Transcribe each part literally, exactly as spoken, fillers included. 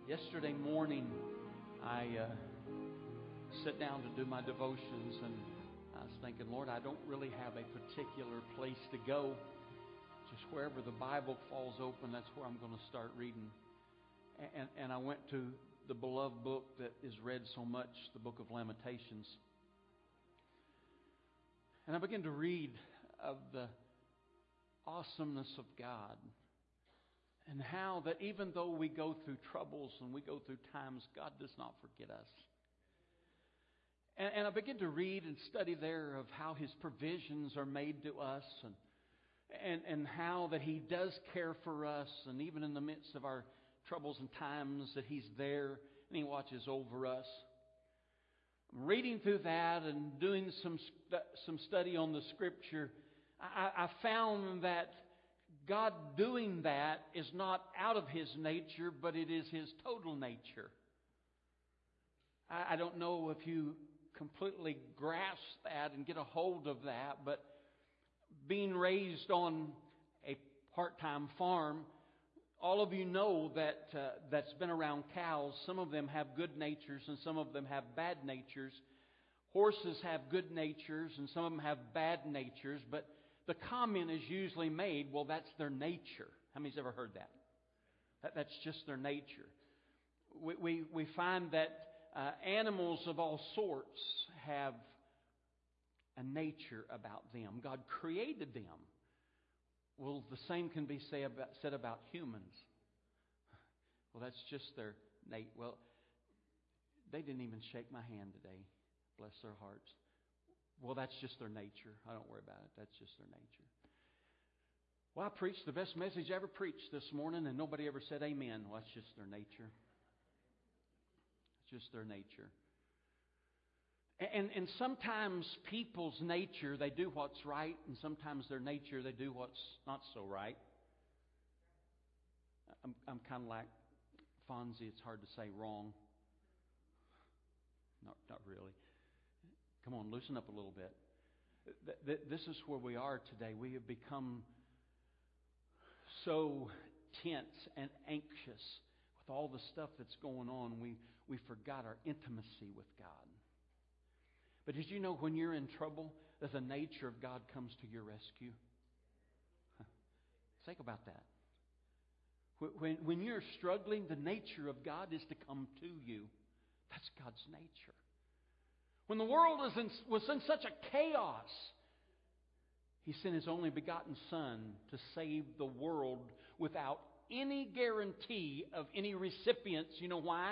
Yesterday morning, I uh, sat down to do my devotions, and I was thinking, Lord, I don't really have a particular place to go. Just wherever the Bible falls open, that's where I'm going to start reading. And, and I went to the beloved book that is read so much, the book of Lamentations. And I began to read of the awesomeness of God. And how that even though we go through troubles and we go through times, God does not forget us. And, and I begin to read and study there of how His provisions are made to us, and, and, and how that He does care for us, and even in the midst of our troubles and times that He's there and He watches over us. Reading through that and doing some, some study on the Scripture, I, I found that God doing that is not out of His nature, but it is His total nature. I, I don't know if you completely grasp that and get a hold of that, but being raised on a part-time farm, all of you know that uh, that's been around cows. Some of them have good natures and some of them have bad natures. Horses have good natures and some of them have bad natures, but the comment is usually made, well, that's their nature. How many's ever heard that? that that's just their nature. We, we, we find that uh, animals of all sorts have a nature about them. God created them. Well, the same can be say about, said about humans. Well, that's just their nature. Well, they didn't even shake my hand today. Bless their hearts. Well, that's just their nature. I don't worry about it. That's just their nature. Well, I preached the best message I ever preached this morning, and nobody ever said amen. Well, that's just their nature. It's just their nature. And, and sometimes people's nature, they do what's right, and sometimes their nature, they do what's not so right. I'm, I'm kind of like Fonzie. It's hard to say wrong. Not, not really. Come on, loosen up a little bit. This is where we are today. We have become so tense and anxious with all the stuff that's going on. We, we forgot our intimacy with God. But did you know when you're in trouble, that the nature of God comes to your rescue? Think about that. When, when you're struggling, the nature of God is to come to you. That's God's nature. When the world was in, was in such a chaos, He sent His only begotten Son to save the world without any guarantee of any recipients. You know why?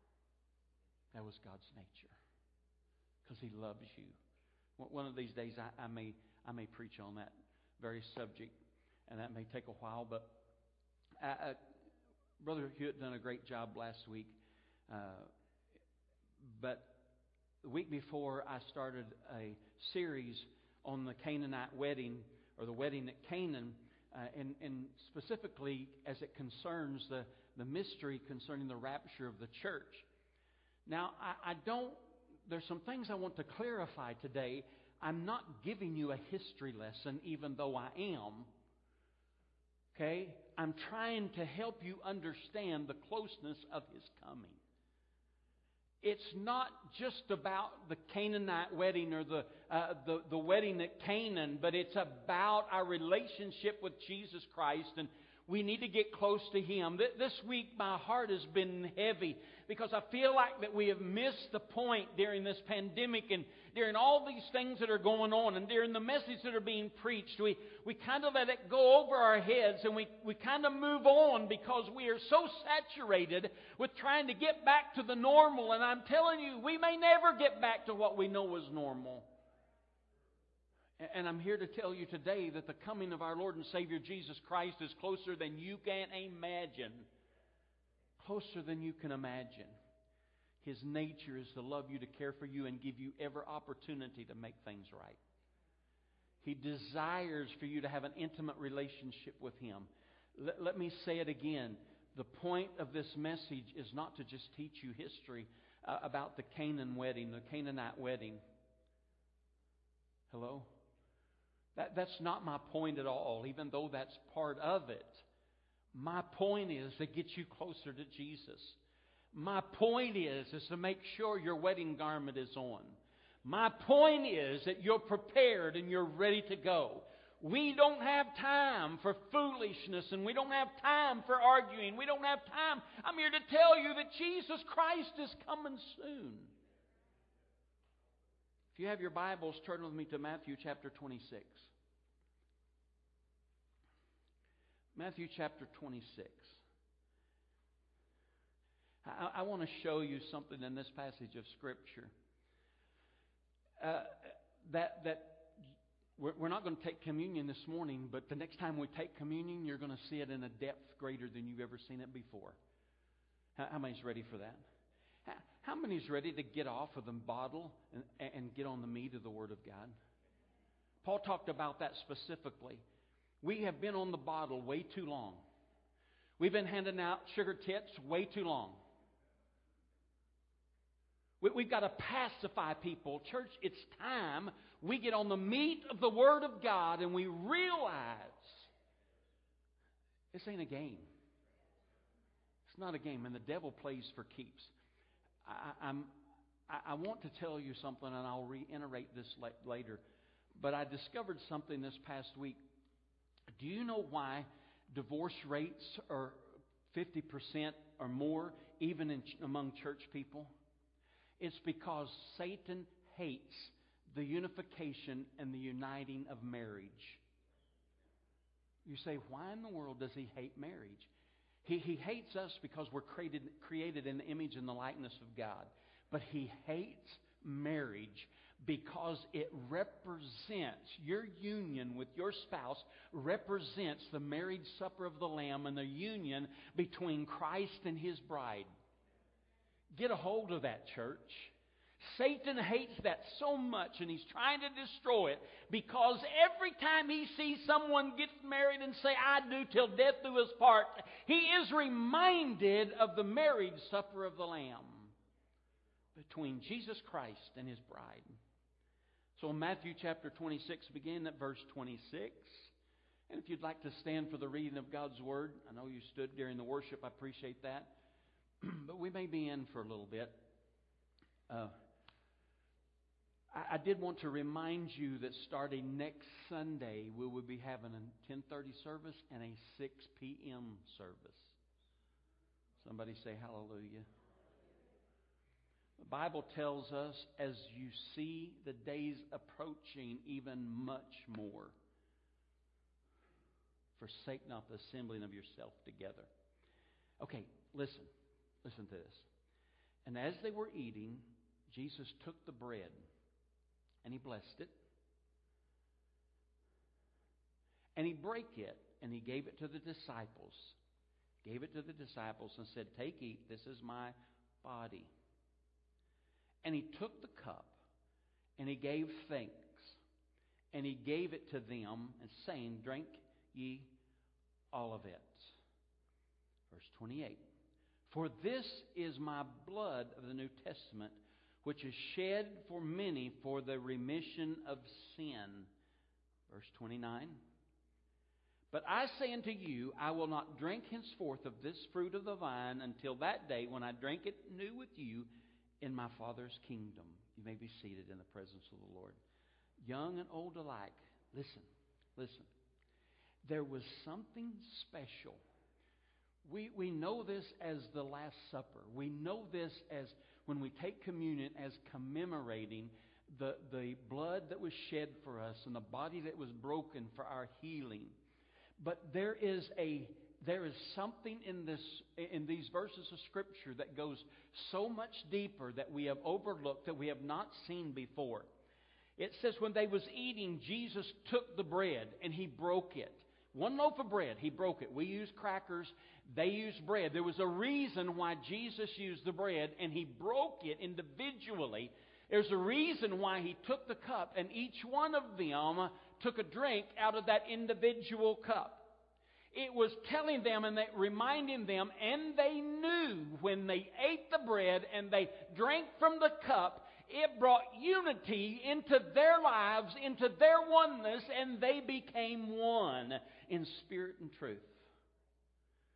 That was God's nature. Because He loves you. One of these days I, I may I may preach on that very subject, and that may take a while. But I, I, Brother Hewitt done a great job last week. Uh, but the week before, I started a series on the Canaanite wedding, or the wedding at Canaan, uh, and, and specifically as it concerns the, the mystery concerning the rapture of the church. Now, I, I don't, there's some things I want to clarify today. I'm not giving you a history lesson, even though I am. Okay? I'm trying to help you understand the closeness of His coming. It's not just about the Canaanite wedding or the, uh, the the wedding at Canaan, but it's about our relationship with Jesus Christ, and we need to get close to Him. This week my heart has been heavy because I feel like that we have missed the point during this pandemic and during all these things that are going on and during the message that are being preached. We we kind of let it go over our heads, and we, we kind of move on because we are so saturated with trying to get back to the normal. And I'm telling you, we may never get back to what we know is normal. And I'm here to tell you today that the coming of our Lord and Savior Jesus Christ is closer than you can imagine. Closer than you can imagine. His nature is to love you, to care for you, and give you every opportunity to make things right. He desires for you to have an intimate relationship with Him. Let, let me say it again. The point of this message is not to just teach you history uh, about the Canaan wedding, the Canaanite wedding. Hello? That, that's not my point at all, even though that's part of it. My point is to get you closer to Jesus. My point is, is to make sure your wedding garment is on. My point is that you're prepared and you're ready to go. We don't have time for foolishness, and we don't have time for arguing. We don't have time. I'm here to tell you that Jesus Christ is coming soon. If you have your Bibles, turn with me to Matthew chapter twenty-six. Matthew chapter twenty-six. I, I want to show you something in this passage of Scripture. Uh, that that we're, we're not going to take communion this morning, but the next time we take communion, you're going to see it in a depth greater than you've ever seen it before. How, how many's ready for that? How, how many's ready to get off of the bottle and, and get on the meat of the Word of God? Paul talked about that specifically. We have been on the bottle way too long. We've been handing out sugar tips way too long. We've got to pacify people. Church, it's time we get on the meat of the Word of God and we realize this ain't a game. It's not a game, and the devil plays for keeps. I, I'm, I, I want to tell you something, and I'll reiterate this later, but I discovered something this past week. Do you know why divorce rates are fifty percent or more, even in, among church people? It's because Satan hates the unification and the uniting of marriage. You say, why in the world does he hate marriage? He, he hates us because we're created, created in the image and the likeness of God. But he hates marriage because it represents, your union with your spouse represents the marriage supper of the Lamb and the union between Christ and His bride. Get a hold of that, church. Satan hates that so much, and he's trying to destroy it because every time he sees someone get married and say, I do till death do us part, he is reminded of the marriage supper of the Lamb between Jesus Christ and His bride. So in Matthew chapter twenty-six, begin at verse twenty-six. And if you'd like to stand for the reading of God's Word, I know you stood during the worship, I appreciate that. But we may be in for a little bit. Uh, I, I did want to remind you that starting next Sunday, we will be having a ten thirty service and a six p.m. service. Somebody say hallelujah. The Bible tells us, as you see the days approaching, even much more, forsake not the assembling of yourself together. Okay, listen. Listen to this. And as they were eating, Jesus took the bread and He blessed it. And He brake it and He gave it to the disciples. Gave it to the disciples and said, take, eat, this is my body. And He took the cup and He gave thanks. And He gave it to them and saying, drink ye all of it. Verse twenty-eight. For this is my blood of the New Testament, which is shed for many for the remission of sin. Verse twenty-nine. But I say unto you, I will not drink henceforth of this fruit of the vine until that day when I drink it new with you in my Father's kingdom. You may be seated in the presence of the Lord. Young and old alike, listen, listen. There was something special. We we know this as the Last Supper. We know this as when we take communion as commemorating the, the blood that was shed for us and the body that was broken for our healing. But there is a there is something in this in these verses of Scripture that goes so much deeper that we have overlooked, that we have not seen before. It says when they was eating, Jesus took the bread and He broke it. One loaf of bread, He broke it. We use crackers. They used bread. There was a reason why Jesus used the bread, and He broke it individually. There's a reason why He took the cup, and each one of them took a drink out of that individual cup. It was telling them and reminding them, and they knew when they ate the bread and they drank from the cup, it brought unity into their lives, into their oneness, and they became one in spirit and truth.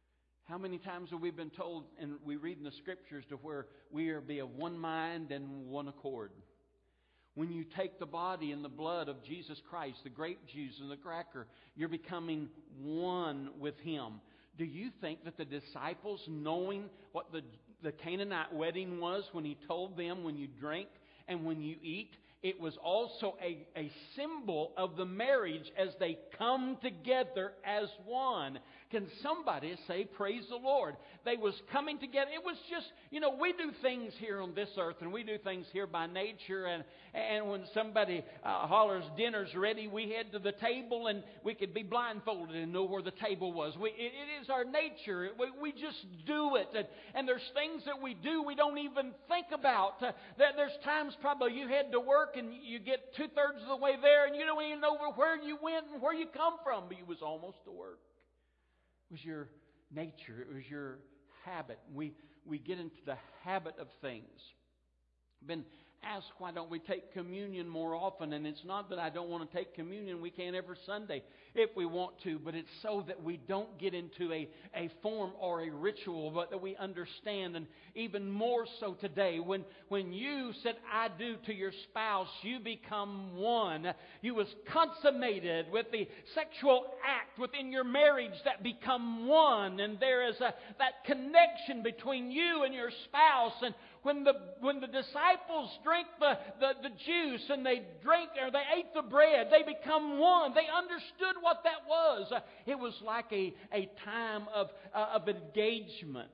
How many times have we been told, and we read in the Scriptures, to where we are be of one mind and one accord? When you take the body and the blood of Jesus Christ, the grape juice and the cracker, you're becoming one with Him. Do you think that the disciples, knowing what the, the Canaanite wedding was, when He told them, when you drink and when you eat, it was also a, a symbol of the marriage as they come together as one? Can somebody say, praise the Lord? They was coming together. It was just, you know, we do things here on this earth, and we do things here by nature. And, and when somebody uh, hollers, dinner's ready, we head to the table, and we could be blindfolded and know where the table was. We, it, it is our nature. We, we just do it. And, and there's things that we do we don't even think about. Uh, there, there's times probably you head to work, and you get two-thirds of the way there, and you don't even know where you went and where you come from, but you was almost to work. It was your nature. It was your habit. We we get into the habit of things. I've been asked, why don't we take communion more often? And it's not that I don't want to take communion. We can every Sunday if we want to. But it's so that we don't get into a, a form or a ritual, but that we understand. And even more so today, when, when you said, I do to your spouse, you become one. You was consummated with the sexual act within your marriage that become one. And there is a, that connection between you and your spouse. And When the when the disciples drink the, the, the juice and they drink or they ate the bread, they become one. They understood what that was. It was like a, a time of, uh, of engagement.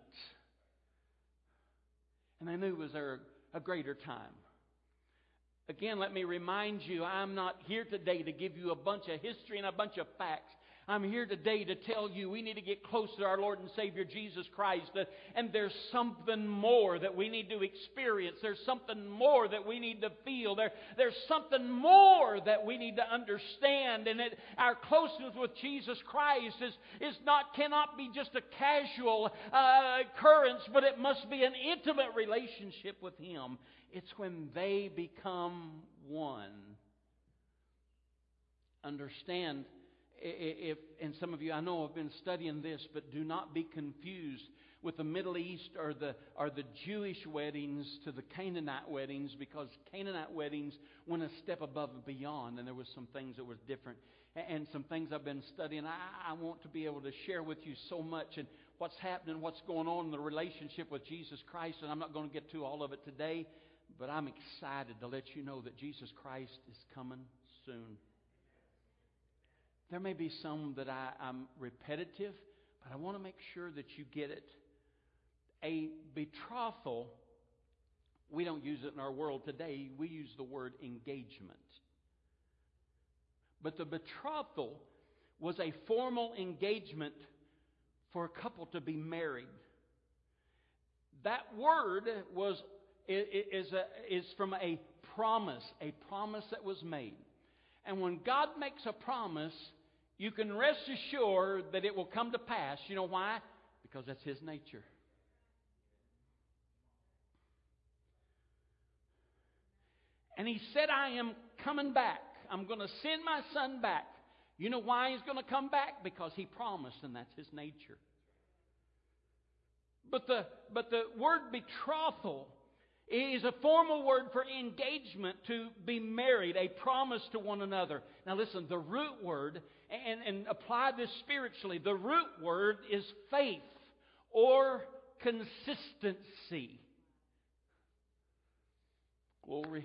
And they knew it was a, a greater time. Again, let me remind you, I'm not here today to give you a bunch of history and a bunch of facts. I'm here today to tell you we need to get close to our Lord and Savior Jesus Christ. And there's something more that we need to experience. There's something more that we need to feel. There, there's something more that we need to understand. And it, our closeness with Jesus Christ is, is not cannot be just a casual uh, occurrence, but it must be an intimate relationship with Him. It's when they become one. Understand. If, and some of you, I know, have been studying this, but do not be confused with the Middle East or the or the Jewish weddings to the Canaanite weddings, because Canaanite weddings went a step above and beyond, and there was some things that were different, and some things I've been studying. I, I want to be able to share with you so much and what's happening, what's going on in the relationship with Jesus Christ, and I'm not going to get to all of it today, but I'm excited to let you know that Jesus Christ is coming soon. There may be some that I, I'm repetitive, but I want to make sure that you get it. A betrothal, we don't use it in our world today. We use the word engagement. But the betrothal was a formal engagement for a couple to be married. That word was is, a, is from a promise, a promise that was made. And when God makes a promise, you can rest assured that it will come to pass. You know why? Because that's His nature. And He said, I am coming back. I'm going to send my Son back. You know why He's going to come back? Because He promised, and that's His nature. But the, but the word betrothal is a formal word for engagement, to be married, a promise to one another. Now listen, the root word, and, and apply this spiritually, the root word is faith or consistency. Glory.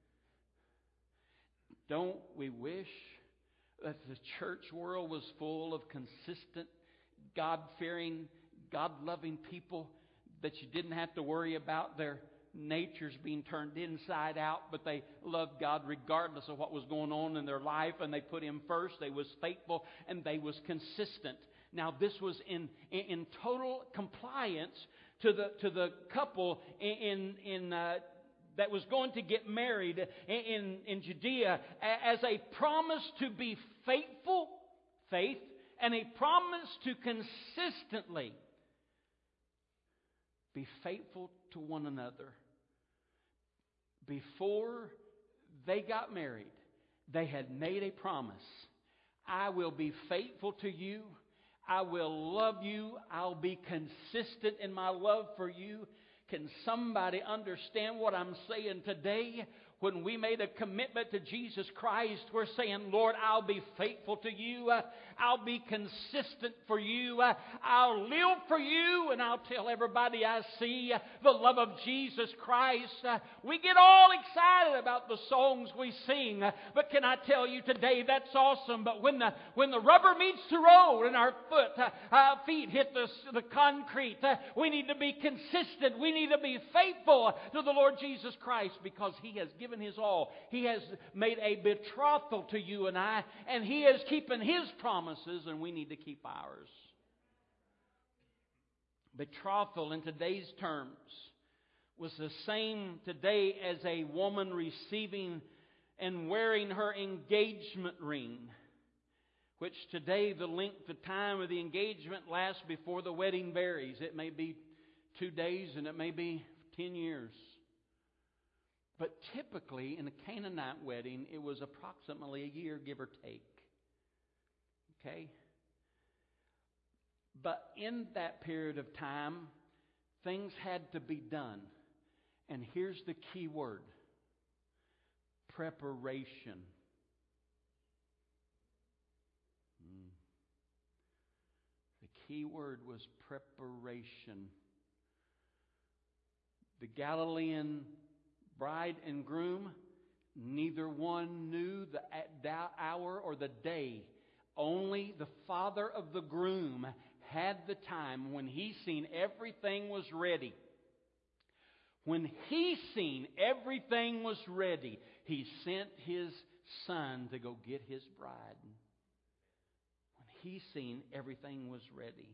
Don't we wish that the church world was full of consistent, God-fearing, God-loving people, that you didn't have to worry about their nature's being turned inside out, but they loved God regardless of what was going on in their life, and they put Him first. They was faithful, and they was consistent. Now, this was in in, in total compliance to the to the couple in in uh, that was going to get married in in Judea, as a promise to be faithful, faith, and a promise to consistently be faithful to one another. Before they got married, they had made a promise. I will be faithful to you. I will love you. I'll be consistent in my love for you. Can somebody understand what I'm saying today? When we made a commitment to Jesus Christ, we're saying, Lord, I'll be faithful to you. Uh, I'll be consistent for you. Uh, I'll live for you. And I'll tell everybody I see uh, the love of Jesus Christ. Uh, we get all excited about the songs we sing. Uh, but can I tell you today, that's awesome. But when the when the rubber meets the road and our foot, uh, our feet hit the, the concrete, uh, we need to be consistent. We need to be faithful to the Lord Jesus Christ, because He has given His all. He has made a betrothal to you and I, and He is keeping His promises, and we need to keep ours. Betrothal in today's terms was the same today as a woman receiving and wearing her engagement ring, which today the length of time of the engagement lasts before the wedding varies. It may be two days and it may be ten years. But typically, in a Canaanite wedding, it was approximately a year, give or take. Okay? But in that period of time, things had to be done. And here's the key word: preparation. Hmm. The key word was preparation. The Galilean bride and groom, neither one knew the hour or the day. Only the father of the groom had the time when he seen everything was ready. When he seen everything was ready, he sent his son to go get his bride. When he seen everything was ready.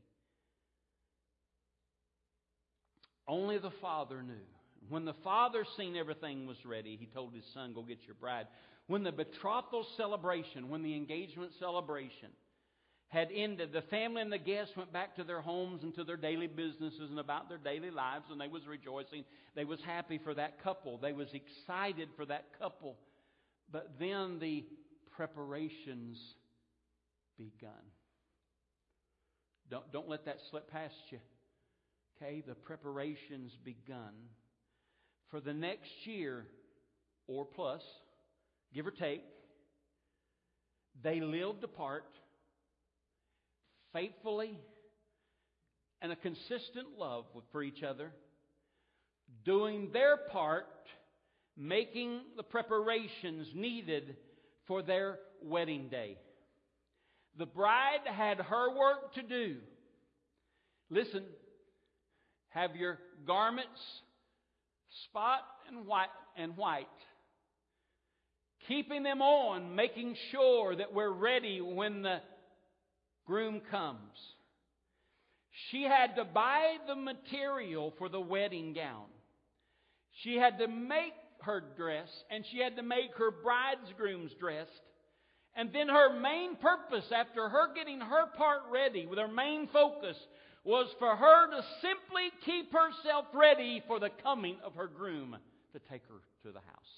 Only the father knew. When the father seen everything was ready, he told his son, go get your bride. When the betrothal celebration, when the engagement celebration had ended, the family and the guests went back to their homes and to their daily businesses and about their daily lives, and they was rejoicing. They was happy for that couple. They was excited for that couple. But then the preparations begun. Don't, don't let that slip past you. Okay, the preparations begun. For the next year or plus, give or take, they lived apart, faithfully, and a consistent love for each other, doing their part, making the preparations needed for their wedding day. The bride had her work to do. Listen, have your garments spot and white and white. Keeping them on, making sure that we're ready when the groom comes. She had to buy the material for the wedding gown. She had to make her dress, and she had to make her bridegroom's dress. And then her main purpose, after her getting her part ready, with her main focus, was for her to simply keep herself ready for the coming of her groom to take her to the house.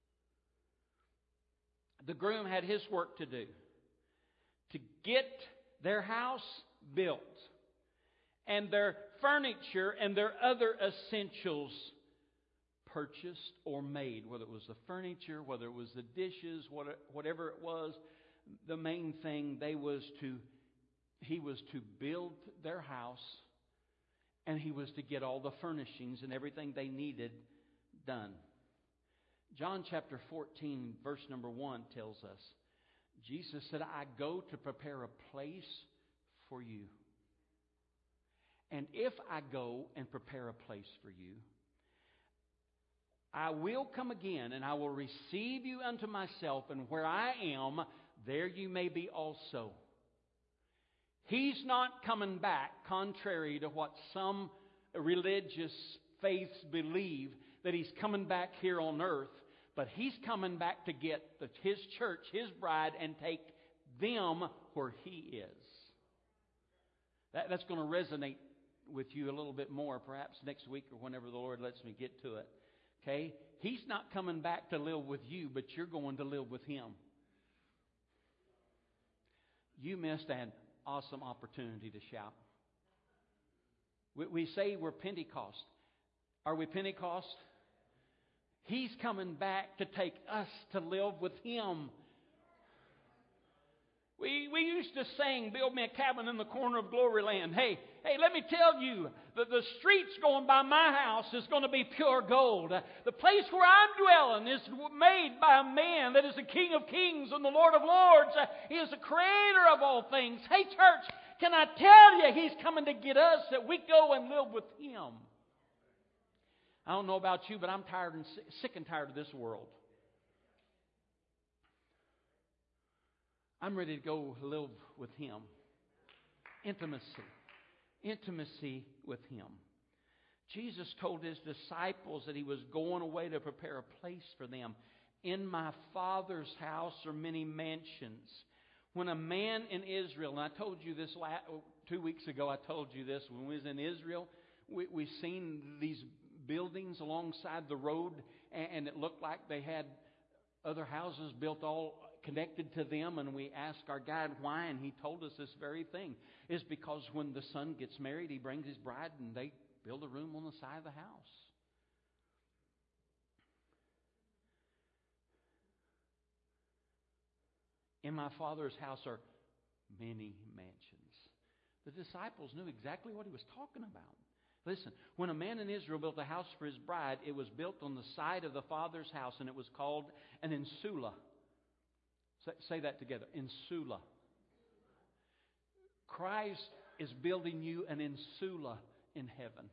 The groom had his work to do, to get their house built and their furniture and their other essentials purchased or made, whether it was the furniture, whether it was the dishes, whatever it was. The main thing they was to He was to build their house, and he was to get all the furnishings and everything they needed done. John chapter fourteen, verse number one tells us, Jesus said, I go to prepare a place for you. And if I go and prepare a place for you, I will come again, and I will receive you unto myself, and where I am, there you may be also. He's not coming back, contrary to what some religious faiths believe, that He's coming back here on earth. But He's coming back to get the, His church, His bride, and take them where He is. That, that's going to resonate with you a little bit more, perhaps next week or whenever the Lord lets me get to it. Okay? He's not coming back to live with you, but you're going to live with Him. You missed an awesome opportunity to shout. We, we say we're Pentecost. Are we Pentecost? He's coming back to take us to live with Him. We, we used to sing, build me a cabin in the corner of glory land. Hey, hey, let me tell you, the, the streets going by my house is going to be pure gold. The place where I'm dwelling is made by a man that is the King of kings and the Lord of lords. He is the creator of all things. Hey, church, can I tell you, He's coming to get us that we go and live with Him. I don't know about you, but I'm tired and sick and tired of this world. I'm ready to go live with Him. Intimacy. Intimacy with Him. Jesus told His disciples that He was going away to prepare a place for them. In my Father's house are many mansions. When a man in Israel, and I told you this last, two weeks ago, I told you this, when we was in Israel, we, we seen these buildings alongside the road, and, and it looked like they had other houses built all connected to them, and we asked our guide why, and he told us this very thing. Is because when the son gets married, he brings his bride, and they build a room on the side of the house. In my Father's house are many mansions. The disciples knew exactly what he was talking about. Listen, when a man in Israel built a house for his bride, it was built on the side of the Father's house, and it was called an insula. Say, say that together. Insula. Christ is building you an insula in heaven.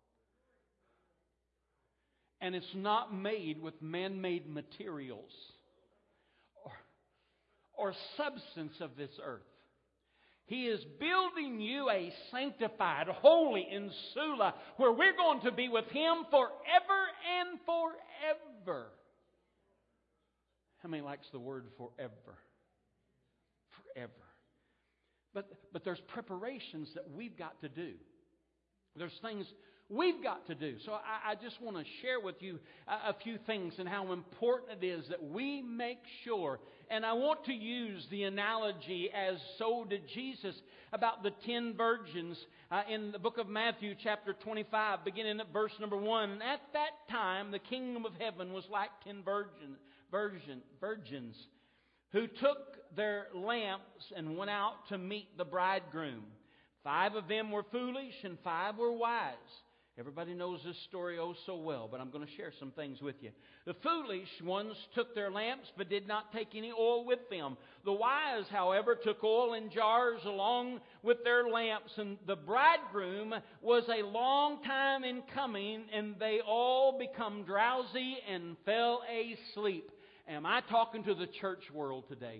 And it's not made with man-made materials or, or substance of this earth. He is building you a sanctified, holy insula where we're going to be with Him forever and forever. How many likes the word forever? Forever. But, but there's preparations that we've got to do. There's things we've got to do. So I, I just want to share with you a, a few things and how important it is that we make sure. And I want to use the analogy as so did Jesus about the ten virgins uh, in the book of Matthew chapter twenty-five, beginning at verse number one. And at that time, the kingdom of heaven was like ten virgins. Virgin, virgins who took their lamps and went out to meet the bridegroom. Five of them were foolish and five were wise. Everybody knows this story oh so well, but I'm going to share some things with you. The foolish ones took their lamps but did not take any oil with them. The wise, however, took oil in jars along with their lamps, and the bridegroom was a long time in coming, and they all become drowsy and fell asleep. Am I talking to the church world today?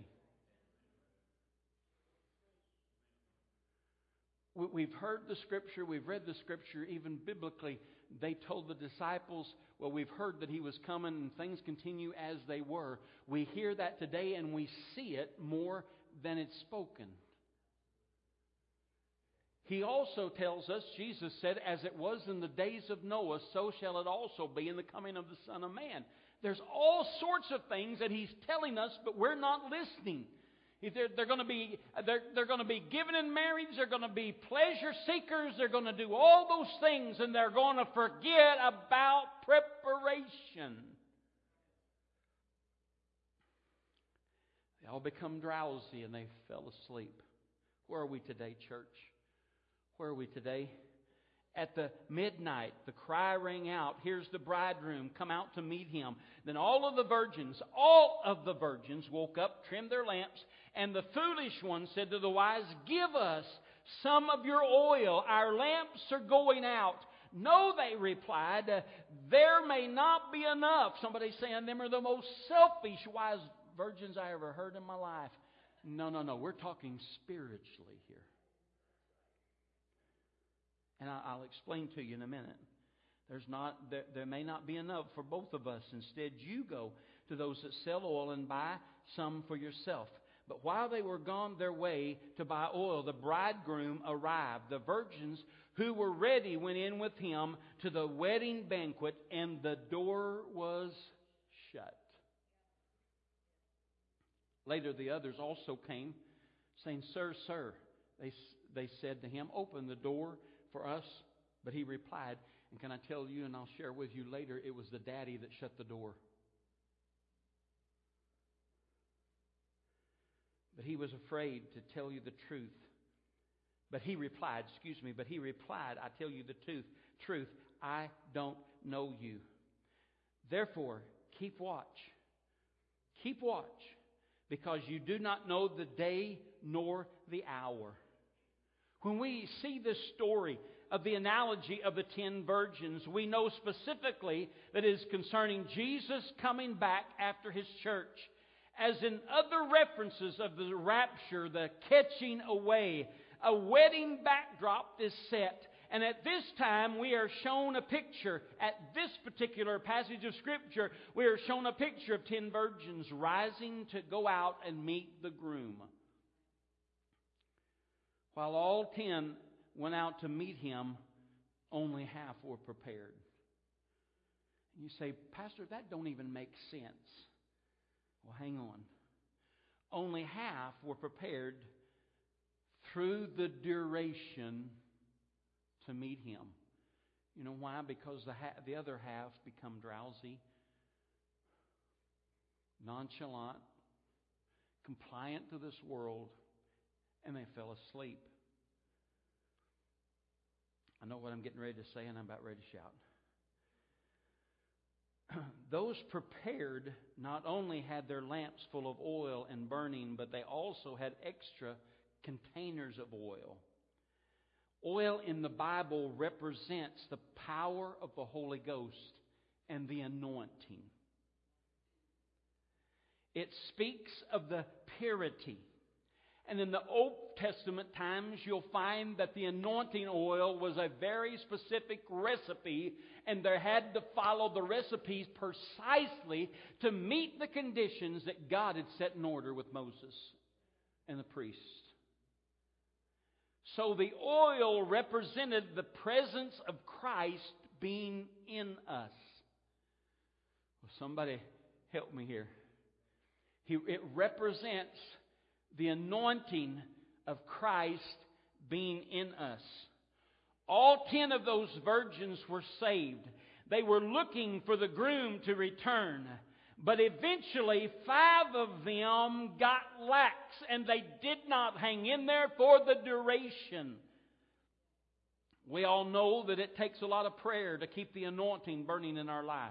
We've heard the Scripture, we've read the Scripture, even biblically. They told the disciples, well, we've heard that He was coming and things continue as they were. We hear that today and we see it more than it's spoken. He also tells us, Jesus said, as it was in the days of Noah, so shall it also be in the coming of the Son of Man. There's all sorts of things that He's telling us, but we're not listening. They're, they're going to be they're, they're going to be given in marriage. They're going to be pleasure seekers. They're going to do all those things, and they're going to forget about preparation. They all become drowsy and they fell asleep. Where are we today, church? Where are we today? At the midnight, the cry rang out, here's the bridegroom, come out to meet him. Then all of the virgins, all of the virgins woke up, trimmed their lamps, and the foolish one said to the wise, give us some of your oil, our lamps are going out. No, they replied, there may not be enough. Somebody saying them are the most selfish wise virgins I ever heard in my life. No, no, no, we're talking spiritually here. And I'll explain to you in a minute. There's not, there, there may not be enough for both of us. Instead, you go to those that sell oil and buy some for yourself. But while they were gone their way to buy oil, the bridegroom arrived. The virgins who were ready went in with him to the wedding banquet, and the door was shut. Later, the others also came, saying, Sir, sir, They, they said to him, "Open the door for us." But he replied, and can I tell you, and I'll share with you later, it was the daddy that shut the door. But he was afraid to tell you the truth. But he replied, excuse me, but he replied, "I tell you the truth, truth, I don't know you. Therefore, keep watch. Keep watch, because you do not know the day nor the hour." When we see this story of the analogy of the ten virgins, we know specifically that it is concerning Jesus coming back after His church. As in other references of the rapture, the catching away, a wedding backdrop is set. And at this time, we are shown a picture. At this particular passage of Scripture, we are shown a picture of ten virgins rising to go out and meet the groom. While all ten went out to meet Him, only half were prepared. And you say, "Pastor, that don't even make sense." Well, hang on. Only half were prepared through the duration to meet Him. You know why? Because the ha- the other half become drowsy, nonchalant, compliant to this world, and they fell asleep. I know what I'm getting ready to say, and I'm about ready to shout. Those prepared not only had their lamps full of oil and burning, but they also had extra containers of oil. Oil in the Bible represents the power of the Holy Ghost and the anointing. It speaks of the purity. And in the Old Testament times, you'll find that the anointing oil was a very specific recipe, and they had to follow the recipes precisely to meet the conditions that God had set in order with Moses and the priests. So the oil represented the presence of Christ being in us. Well, somebody help me here. He, it represents the anointing of Christ being in us. All ten of those virgins were saved. They were looking for the groom to return. But eventually, five of them got lax, and they did not hang in there for the duration. We all know that it takes a lot of prayer to keep the anointing burning in our life.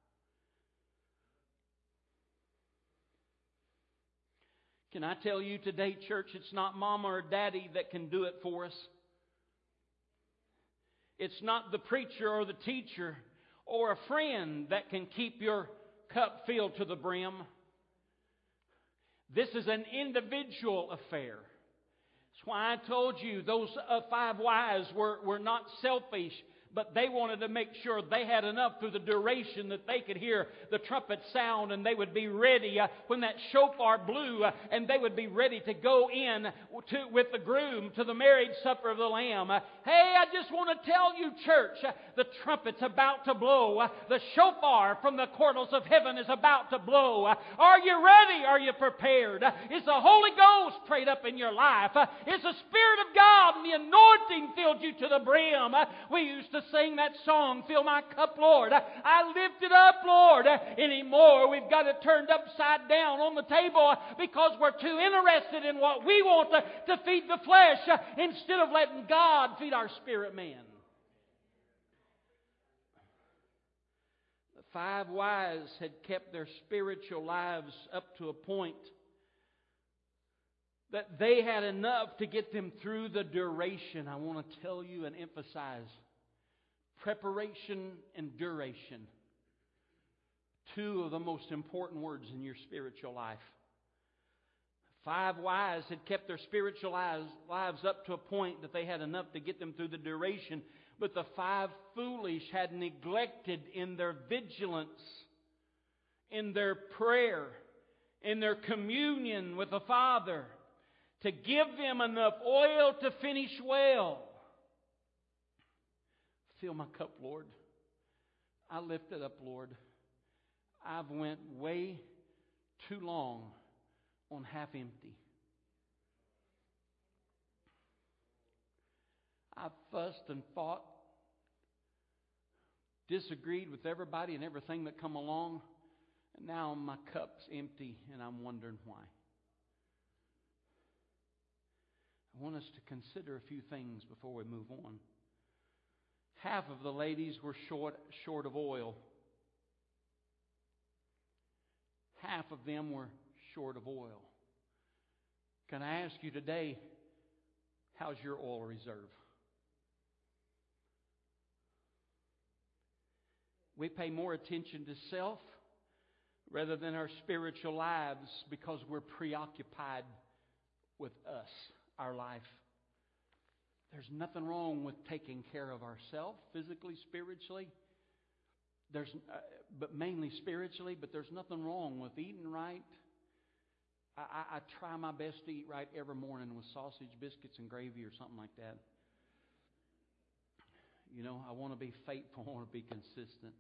Can I tell you today, church, it's not mama or daddy that can do it for us. It's not the preacher or the teacher or a friend that can keep your cup filled to the brim. This is an individual affair. That's why I told you those uh, five wise were, were not selfish, but they wanted to make sure they had enough through the duration that they could hear the trumpet sound, and they would be ready uh, when that shofar blew, uh, and they would be ready to go in to, with the groom to the marriage supper of the Lamb. Uh, hey, I just want to tell you, church, uh, the trumpet's about to blow. Uh, the shofar from the corners of heaven is about to blow. Uh, are you ready? Are you prepared? Uh, is the Holy Ghost prayed up in your life? Uh, is the Spirit of God and the anointing filled you to the brim? Uh, we used to sing that song, "Fill my cup, Lord. I lift it up, Lord." Anymore, we've got it turned upside down on the table because we're too interested in what we want to, to feed the flesh instead of letting God feed our spirit man. The five wise had kept their spiritual lives up to a point that they had enough to get them through the duration. I want to tell you and emphasize preparation and duration. Two of the most important words in your spiritual life. Five wise had kept their spiritual lives, lives up to a point that they had enough to get them through the duration. But the five foolish had neglected in their vigilance, in their prayer, in their communion with the Father, to give them enough oil to finish well. Fill my cup, Lord. I lift it up, Lord. I've went way too long on half empty. fussed and fought, disagreed with everybody and everything that come along, and now my cup's empty and I'm wondering why. I want us to consider a few things before we move on. Half of the ladies were short, short of oil. Half of them were short of oil. Can I ask you today, how's your oil reserve? We pay more attention to self rather than our spiritual lives because we're preoccupied with us, our life. There's nothing wrong with taking care of ourselves physically, spiritually. There's, uh, but mainly spiritually. But there's nothing wrong with eating right. I, I, I try my best to eat right every morning with sausage, biscuits, and gravy or something like that. You know, I want to be faithful. I want to be consistent.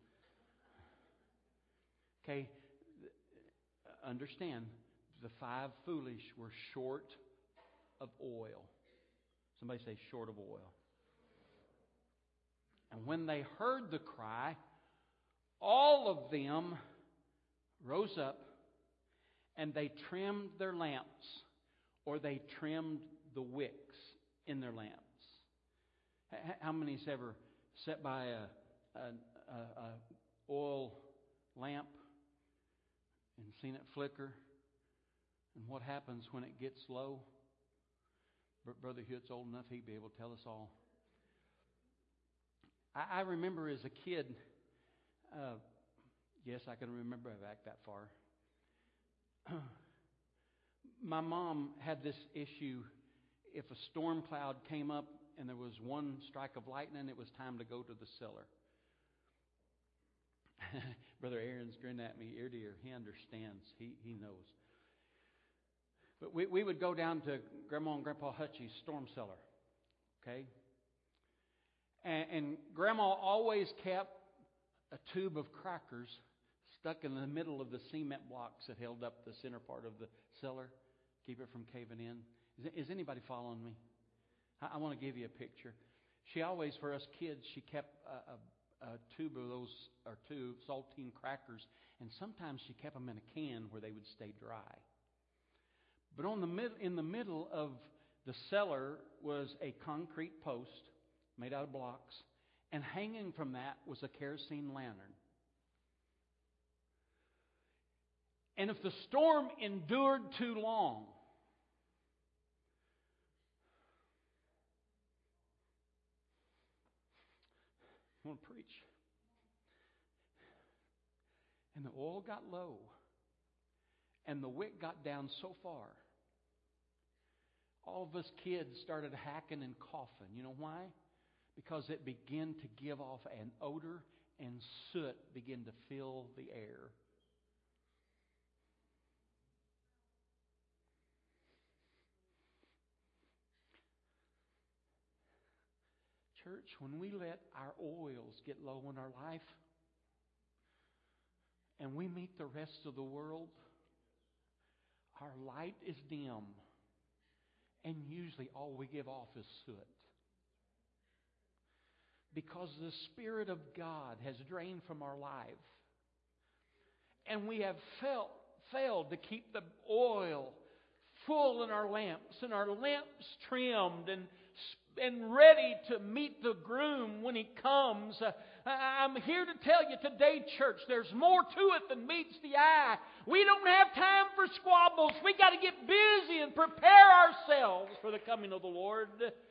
Okay, understand, the five foolish were short of oil. Somebody say short of oil. And when they heard the cry, all of them rose up and they trimmed their lamps, or they trimmed the wicks in their lamps. How many's ever sat by a, a, a, a oil lamp and seen it flicker? And what happens when it gets low? Brother Hewitt's old enough, he'd be able to tell us all. I, I remember as a kid, uh, yes, I can remember back that far. My mom had this issue. If a storm cloud came up and there was one strike of lightning, it was time to go to the cellar. Brother Aaron's grinning at me ear to ear. He understands. He he knows. But we, we would go down to Grandma and Grandpa Hutchie's storm cellar. Okay? And, and Grandma always kept a tube of crackers stuck in the middle of the cement blocks that held up the center part of the cellar. Keep it from caving in. Is, is anybody following me? I, I want to give you a picture. She always, for us kids, she kept a, a, a tube of those, or two saltine crackers, and sometimes she kept them in a can where they would stay dry. But on the mid, in the middle of the cellar was a concrete post made out of blocks, and hanging from that was a kerosene lantern. And if the storm endured too long, I want to preach. And the oil got low, and the wick got down so far, all of us kids started hacking and coughing. You know why? Because it began to give off an odor, and soot began to fill the air. Church, when we let our oils get low in our life, and we meet the rest of the world, our light is dim. And usually all we give off is soot. Because the Spirit of God has drained from our life. And we have felt, failed to keep the oil full in our lamps. And our lamps trimmed and, and ready to meet the groom when He comes. Uh, I'm here to tell you today, church, there's more to it than meets the eye. We don't have time for squabbles. We got to get busy and prepare ourselves for the coming of the Lord.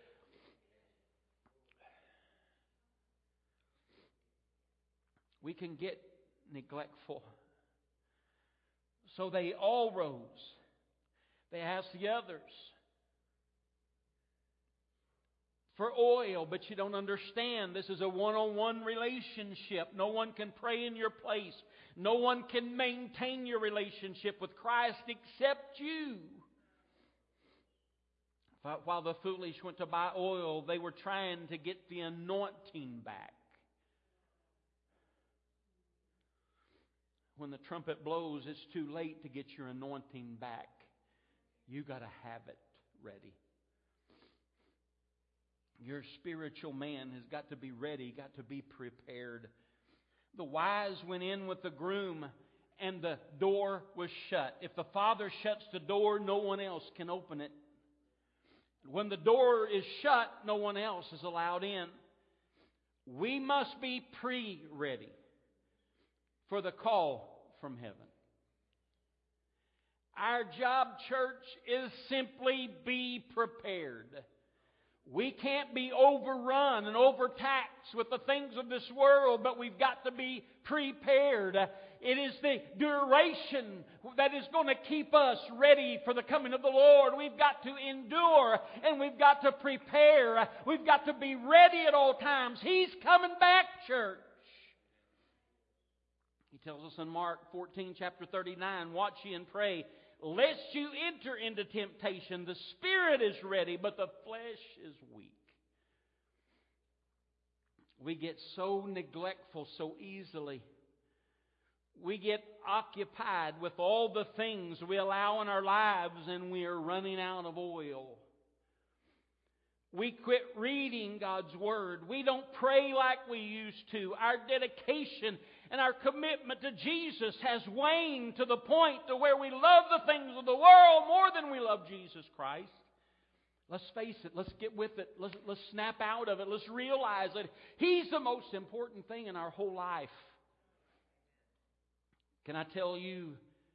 We can get neglectful. So they all rose. They asked the others for oil, but you don't understand. This is a one-on-one relationship. No one can pray in your place. No one can maintain your relationship with Christ except you. While the foolish went to buy oil, they were trying to get the anointing back. When the trumpet blows, it's too late to get your anointing back. You got to have it ready. Your spiritual man has got to be ready, got to be prepared. The wise went in with the groom, and the door was shut. If the father shuts the door, no one else can open it. When the door is shut, no one else is allowed in. We must be pre-ready for the call from heaven. Our job, church, is simply be prepared. We can't be overrun and overtaxed with the things of this world, but we've got to be prepared. It is the duration that is going to keep us ready for the coming of the Lord. We've got to endure and we've got to prepare. We've got to be ready at all times. He's coming back, church. He tells us in Mark fourteen, chapter thirty-nine, watch ye and pray, lest you enter into temptation. The spirit is ready, but the flesh is weak. We get so neglectful so easily. We get occupied with all the things we allow in our lives, and we are running out of oil. We quit reading God's Word. We don't pray like we used to. Our dedication and our commitment to Jesus has waned to the point to where we love the things of the world more than we love Jesus Christ. Let's face it. Let's get with it. Let's, let's snap out of it. Let's realize that He's the most important thing in our whole life. Can I tell you,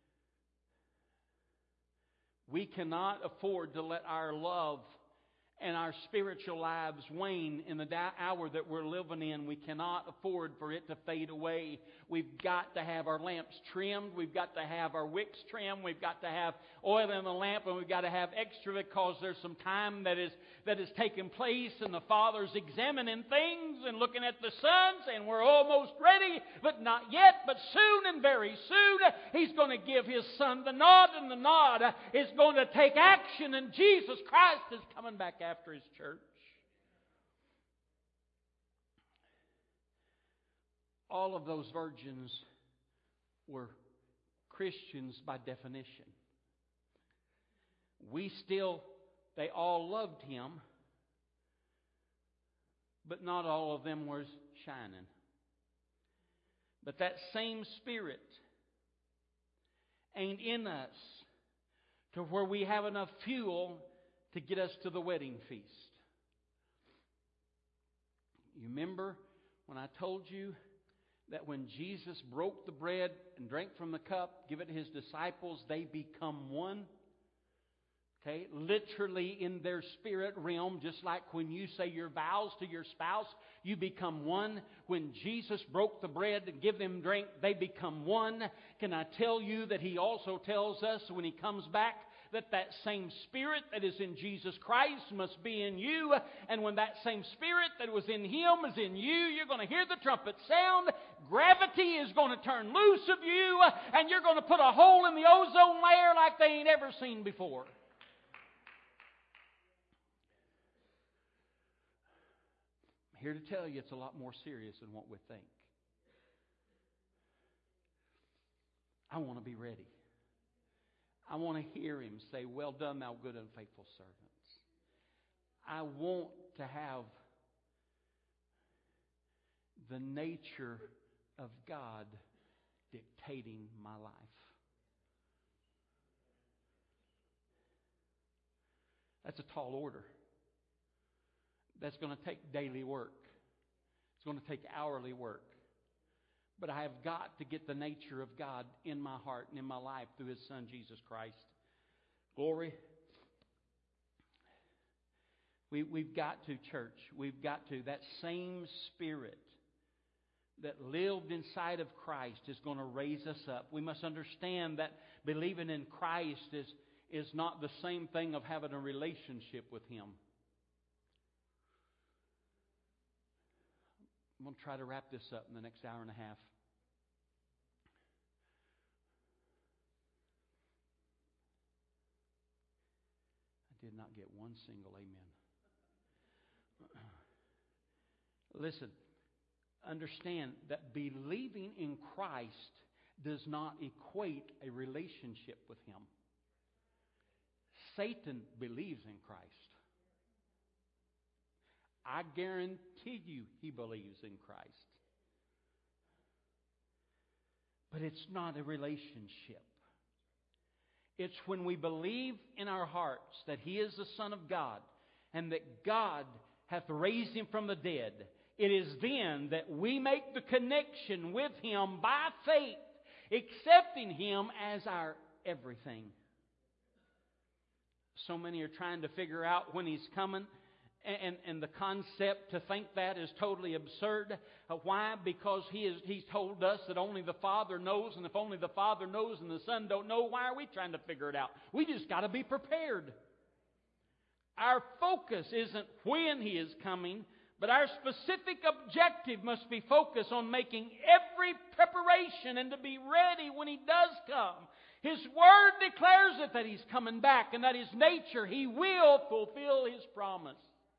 we cannot afford to let our love and our spiritual lives wane in the hour that we're living in. We cannot afford for it to fade away. We've got to have our lamps trimmed. We've got to have our wicks trimmed. We've got to have oil in the lamp, and we've got to have extra because there's some time that is that is taking place, and the Father's examining things and looking at the Son, saying we're almost ready, but not yet, but soon and very soon He's going to give His Son the nod, and the nod is going to take action, and Jesus Christ is coming back after His church. All of those virgins were Christians by definition. We still, they all loved Him, but not all of them was shining. But that same Spirit ain't in us to where we have enough fuel to get us to the wedding feast. You remember when I told you that when Jesus broke the bread and drank from the cup, give it to His disciples, they become one? Okay, literally in their spirit realm, just like when you say your vows to your spouse, you become one. When Jesus broke the bread and give them drink, they become one. Can I tell you that He also tells us when He comes back that that same Spirit that is in Jesus Christ must be in you. And when that same Spirit that was in Him is in you, you're going to hear the trumpet sound. Gravity is going to turn loose of you, and you're going to put a hole in the ozone layer like they ain't ever seen before. I'm here to tell you it's a lot more serious than what we think. I want to be ready. I want to hear Him say, well done, thou good and faithful servants. I want to have the nature of God dictating my life. That's a tall order. That's going to take daily work. It's going to take hourly work. But I have got to get the nature of God in my heart and in my life through His Son, Jesus Christ. Glory. We, we've got to, church, we've got to. That same Spirit that lived inside of Christ is going to raise us up. We must understand that believing in Christ is, is not the same thing of having a relationship with Him. I'm going to try to wrap this up in the next hour and a half. I did not get one single amen. Listen, understand that believing in Christ does not equate a relationship with Him. Satan believes in Christ. I guarantee you he believes in Christ. But it's not a relationship. It's when we believe in our hearts that He is the Son of God and that God hath raised Him from the dead. It is then that we make the connection with Him by faith, accepting Him as our everything. So many are trying to figure out when He's coming. And, and the concept to think that is totally absurd. Uh, why? Because he is, He's told us that only the Father knows. And if only the Father knows and the Son don't know, why are we trying to figure it out? We just got to be prepared. Our focus isn't when He is coming, but our specific objective must be focused on making every preparation and to be ready when He does come. His Word declares it that He's coming back and that His nature, He will fulfill His promise.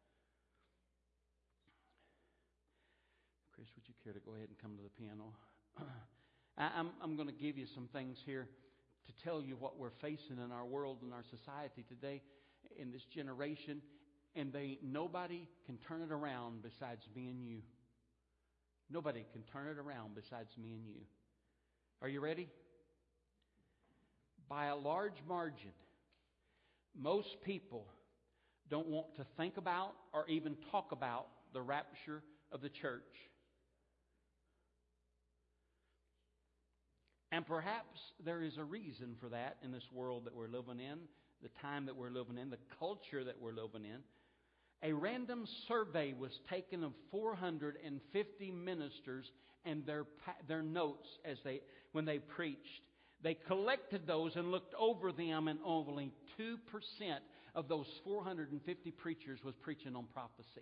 Chris, would you care to go ahead and come to the piano? I, I'm, I'm going to give you some things here to tell you what we're facing in our world and our society today, in this generation, and they nobody can turn it around besides me and you. Nobody can turn it around besides me and you. Are you ready? By a large margin, most people don't want to think about or even talk about the rapture of the church. And perhaps there is a reason for that in this world that we're living in, the time that we're living in, the culture that we're living in. A random survey was taken of four hundred fifty ministers and their their notes as they when they preached. They collected those and looked over them, and only two percent of those four hundred fifty preachers was preaching on prophecy.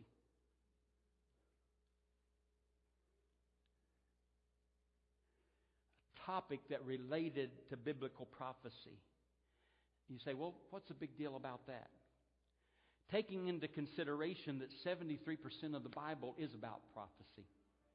Topic that related to biblical prophecy. You say, well, what's the big deal about that? Taking into consideration that seventy-three percent of the Bible is about prophecy.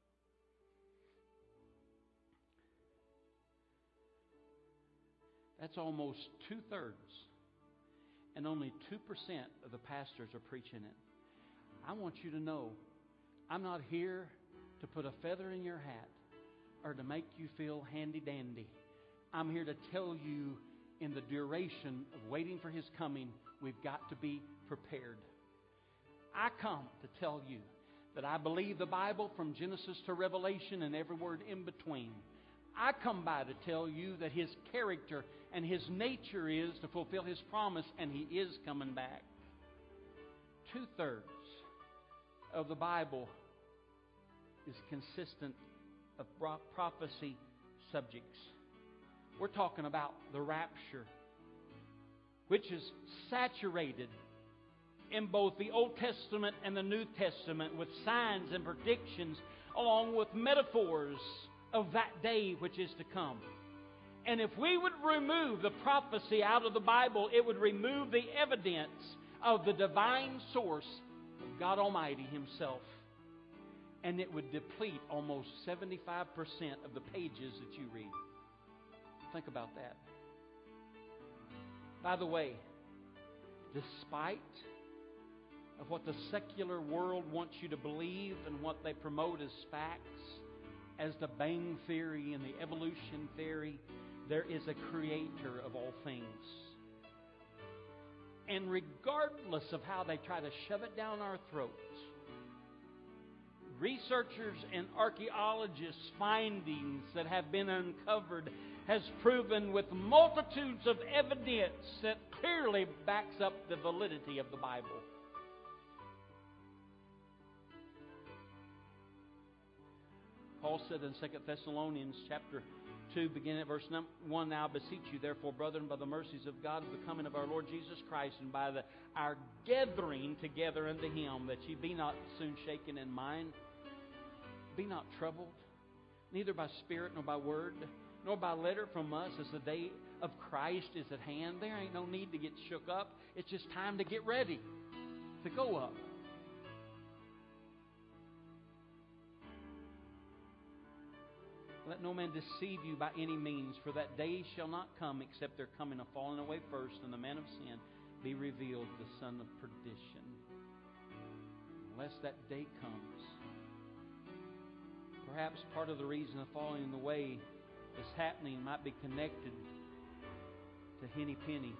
That's almost two-thirds. And only two percent of the pastors are preaching it. I want you to know, I'm not here to put a feather in your hat or to make you feel handy-dandy. I'm here to tell you, in the duration of waiting for His coming, we've got to be prepared. I come to tell you that I believe the Bible from Genesis to Revelation and every word in between. I come by to tell you that His character and His nature is to fulfill His promise, and He is coming back. Two-thirds of the Bible is consistent of prophecy subjects. We're talking about the rapture, which is saturated in both the Old Testament and the New Testament with signs and predictions, along with metaphors of that day which is to come. And if we would remove the prophecy out of the Bible, it would remove the evidence of the divine source of God Almighty Himself. And it would deplete almost seventy-five percent of the pages that you read. Think about that. By the way, despite of what the secular world wants you to believe and what they promote as facts, as the Bang Theory and the evolution theory, there is a creator of all things. And regardless of how they try to shove it down our throats, researchers and archaeologists' findings that have been uncovered has proven with multitudes of evidence that clearly backs up the validity of the Bible. Paul said in Second Thessalonians chapter two, beginning at verse one, "Now I beseech you, therefore, brethren, by the mercies of God, of the coming of our Lord Jesus Christ, and by the, our gathering together unto Him, that ye be not soon shaken in mind, be not troubled, neither by spirit nor by word, nor by letter from us, as the day of Christ is at hand." There ain't no need to get shook up. It's just time to get ready to go up. Let no man deceive you by any means, for that day shall not come except there come in a falling away first, and the man of sin be revealed, the son of perdition. unless that day comes. Perhaps part of the reason of falling away is happening might be connected to Henny Penny.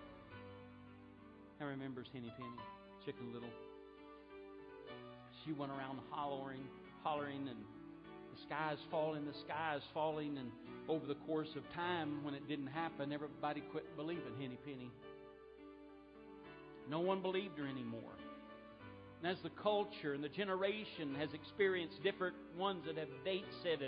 Who remembers Henny Penny? Chicken Little. She went around hollering, hollering, and the sky is falling, the sky is falling, and over the course of time, when it didn't happen, everybody quit believing Henny Penny. No one believed her anymore. And as the culture and the generation has experienced different ones that have date-setted,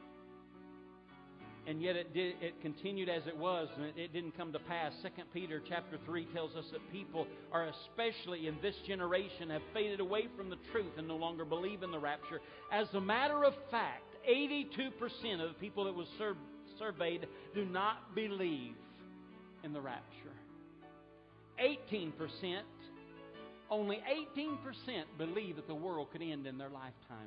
and yet it did, it continued as it was, and it, it didn't come to pass. Second Peter chapter three tells us that people are, especially in this generation, have faded away from the truth and no longer believe in the rapture. As a matter of fact, eighty-two percent of the people that was sur- surveyed do not believe in the rapture. eighteen percent, only eighteen percent believe that the world could end in their lifetime.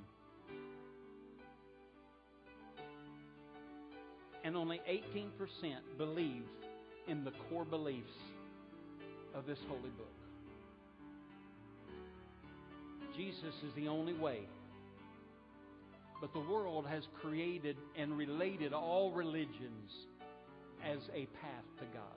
And only eighteen percent believe in the core beliefs of this holy book. Jesus is the only way. But the world has created and related all religions as a path to God.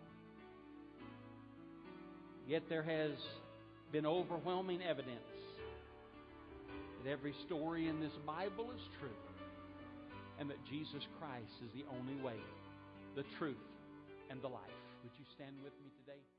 Yet there has been overwhelming evidence that every story in this Bible is true, and that Jesus Christ is the only way, the truth, and the life. Would you stand with me today?